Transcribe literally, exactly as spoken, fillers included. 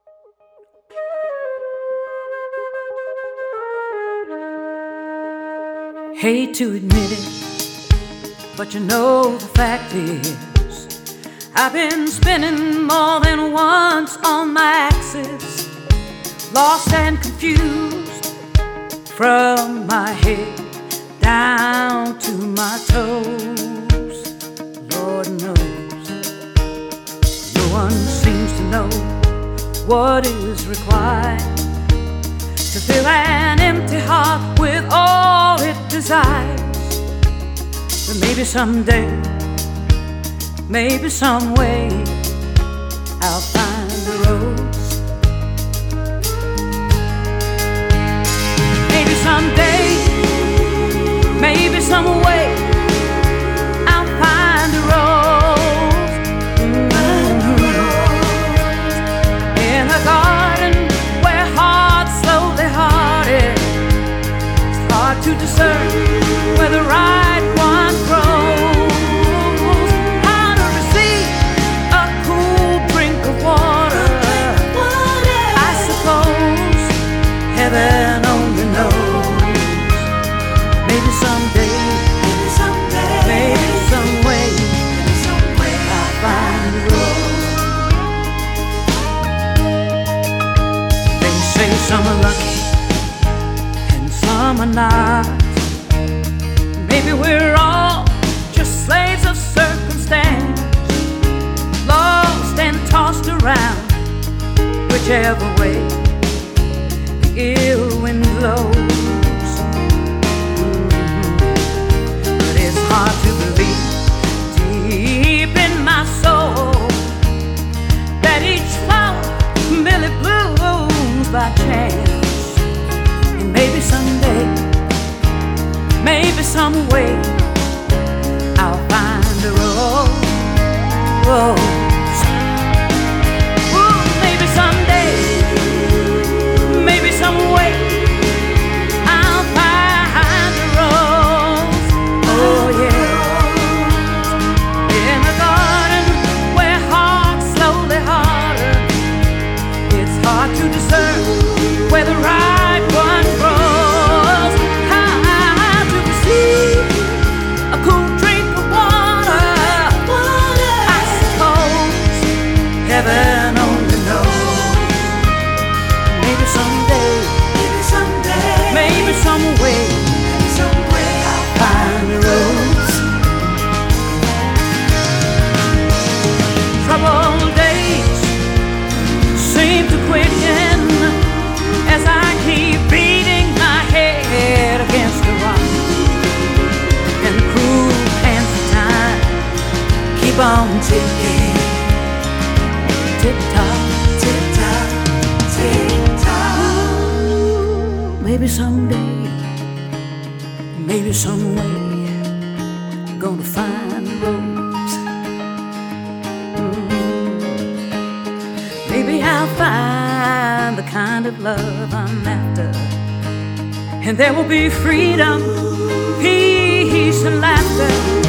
Hate to admit it, but you know the fact is I've been spinning more than once on my axis, lost and confused from my head down to my toes. Lord knows no one seems to know what is required to fill an empty heart with all it desires. But maybe someday, maybe some way, I'll find the rose. Maybe someday, maybe some way, I'll find the rose. Mm-hmm. In a garden where hearts slowly hearted, it's hard to discern where the right one grows. How to receive a cool drink of water, I suppose heaven only knows. Maybe someday, maybe someday, maybe some way, maybe some way I'll find the road. They say some are lucky and some are not. Maybe we're all just slaves of circumstance, lost and tossed around whichever way the ill wind blows. Mm-hmm. But it's hard to believe deep in my soul that each flower merely blooms by chance. And maybe someday, maybe some way, I'll find a rose. Ooh, maybe someday, maybe some way, I'll find a rose. Oh yeah, in a garden where hearts slowly harden, it's hard to discern where the right one grows. How to receive a cool drink of water, I suppose heaven only knows. Maybe someday, maybe someday, maybe some way, maybe some way I'll find the rose. Troubled days seem to quicken as I keep beating my head against the rock, and the cruel hands of time keep on ticking. Tick-tock, tick-tock, tick-tock. Maybe someday, maybe some way, I'm gonna find the rose. Mm. Maybe I'll find the kind of love I'm after, and there will be freedom, peace, and laughter.